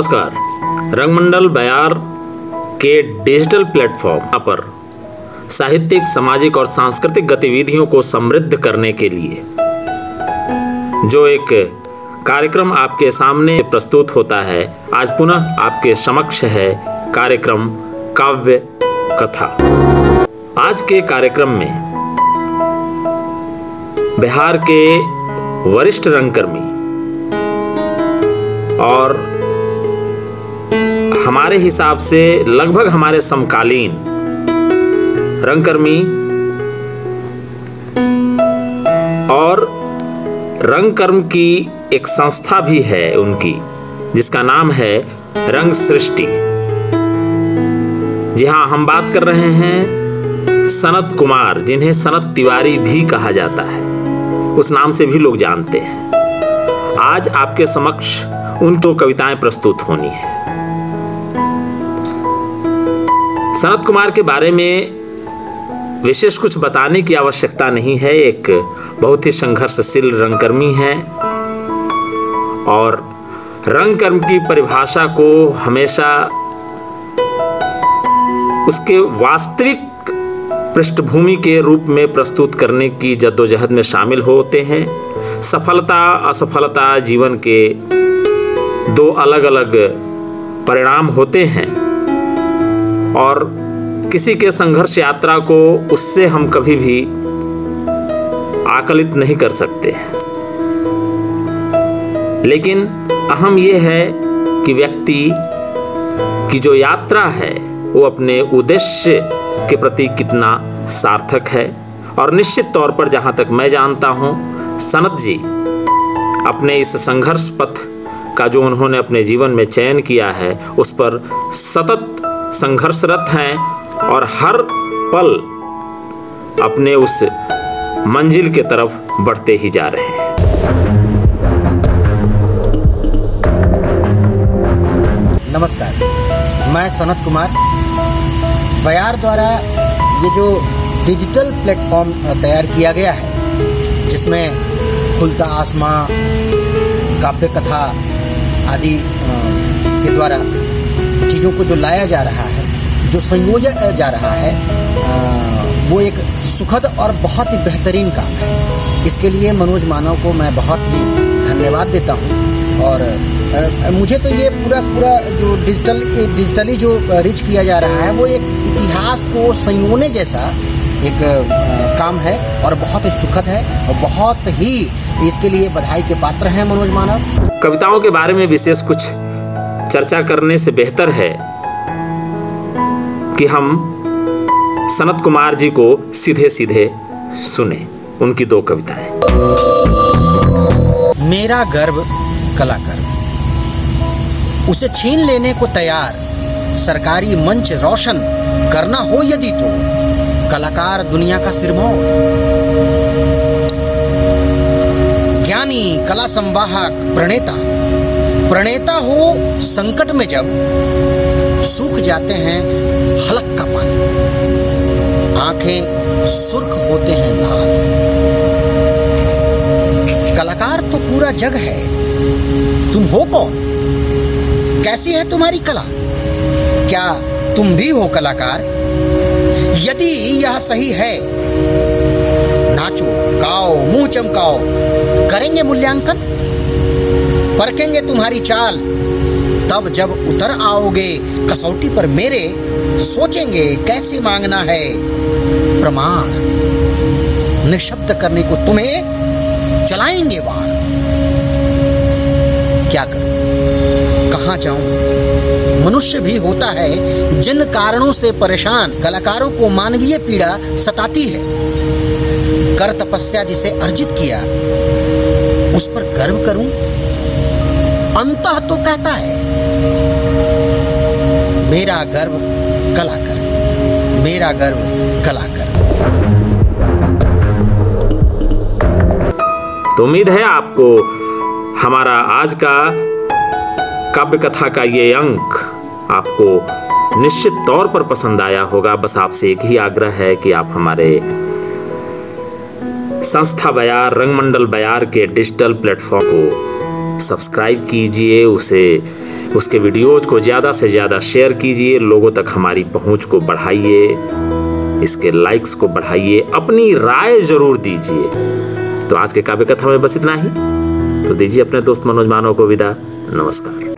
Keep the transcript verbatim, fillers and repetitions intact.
नमस्कार। रंगमंडल बयार के डिजिटल प्लेटफॉर्म पर साहित्यिक, सामाजिक और सांस्कृतिक गतिविधियों को समृद्ध करने के लिए जो एक कार्यक्रम आपके सामने प्रस्तुत होता है, आज पुनः आपके समक्ष है कार्यक्रम काव्य कथा। आज के कार्यक्रम में बिहार के वरिष्ठ रंगकर्मी और हमारे हिसाब से लगभग हमारे समकालीन रंगकर्मी और रंगकर्म की एक संस्था भी है उनकी, जिसका नाम है रंग सृष्टि। जी हाँ, हम बात कर रहे हैं सनत कुमार, जिन्हें सनत तिवारी भी कहा जाता है, उस नाम से भी लोग जानते हैं। आज आपके समक्ष उनको कविताएं प्रस्तुत होनी है। सनत कुमार के बारे में विशेष कुछ बताने की आवश्यकता नहीं है। एक बहुत ही संघर्षशील रंगकर्मी हैं और रंगकर्म की परिभाषा को हमेशा उसके वास्तविक पृष्ठभूमि के रूप में प्रस्तुत करने की जद्दोजहद में शामिल होते हैं। सफलता असफलता जीवन के दो अलग अलग परिणाम होते हैं और किसी के संघर्ष यात्रा को उससे हम कभी भी आकलित नहीं कर सकते हैं। लेकिन अहम यह है कि व्यक्ति की जो यात्रा है वो अपने उद्देश्य के प्रति कितना सार्थक है। और निश्चित तौर पर जहाँ तक मैं जानता हूँ, सनत जी अपने इस संघर्ष पथ का जो उन्होंने अपने जीवन में चयन किया है, उस पर सतत संघर्षरत हैं और हर पल अपने उस मंजिल के तरफ बढ़ते ही जा रहे हैं। नमस्कार, मैं सनत कुमार। बयार द्वारा ये जो डिजिटल प्लेटफॉर्म तैयार किया गया है, जिसमें खुलता आसमां, काव्य कथा आदि के द्वारा चीज़ों को जो लाया जा रहा है, जो संयोजा जा रहा है, वो एक सुखद और बहुत ही बेहतरीन काम है। इसके लिए मनोज मानव को मैं बहुत ही धन्यवाद देता हूँ। और मुझे तो ये पूरा पूरा जो डिजिटल डिजिटली जो रिच किया जा रहा है, वो एक इतिहास को संयोने जैसा एक काम है और बहुत ही सुखद है और बहुत ही इसके लिए बधाई के पात्र हैं मनोज मानव। कविताओं के बारे में विशेष कुछ चर्चा करने से बेहतर है कि हम सनत कुमार जी को सीधे सीधे सुने उनकी दो कविताएं। मेरा गर्व कलाकार, उसे छीन लेने को तैयार, सरकारी मंच रोशन करना हो यदि तो कलाकार दुनिया का सिरमौर, ज्ञानी कला संवाहक प्रणेता, प्रणेता हो संकट में जब सूख जाते हैं हलक का पानी, आंखें सुर्ख होते हैं लाल। कलाकार तो पूरा जग है, तुम हो कौन, कैसी है तुम्हारी कला, क्या तुम भी हो कलाकार? यदि यह सही है, नाचो गाओ मुंह चमकाओ, करेंगे मूल्यांकन, परखेंगे तुम्हारी चाल, तब जब उतर आओगे कसौटी पर मेरे, सोचेंगे कैसे मांगना है प्रमाण, निशब्द करने को तुम्हें चलाएंगे वाण। क्या करूं, कहां जाऊं, मनुष्य भी होता है जिन कारणों से परेशान, कलाकारों को मानवीय पीड़ा सताती है। कर तपस्या जिसे अर्जित किया, उस पर गर्व करूं, अंतः तो कहता है मेरा गर्व कलाकार, मेरा गर्व कलाकार। तो उम्मीद है आपको हमारा आज का काव्य कथा का ये अंक आपको निश्चित तौर पर पसंद आया होगा। बस आपसे एक ही आग्रह है कि आप हमारे संस्था बयार, रंगमंडल बयार के डिजिटल प्लेटफॉर्म को सब्सक्राइब कीजिए, उसे उसके वीडियोज को ज़्यादा से ज़्यादा शेयर कीजिए, लोगों तक हमारी पहुंच को बढ़ाइए, इसके लाइक्स को बढ़ाइए, अपनी राय ज़रूर दीजिए। तो आज के काव्य कथा में बस इतना ही। तो दीजिए अपने दोस्त मनोज मानव को विदा। नमस्कार।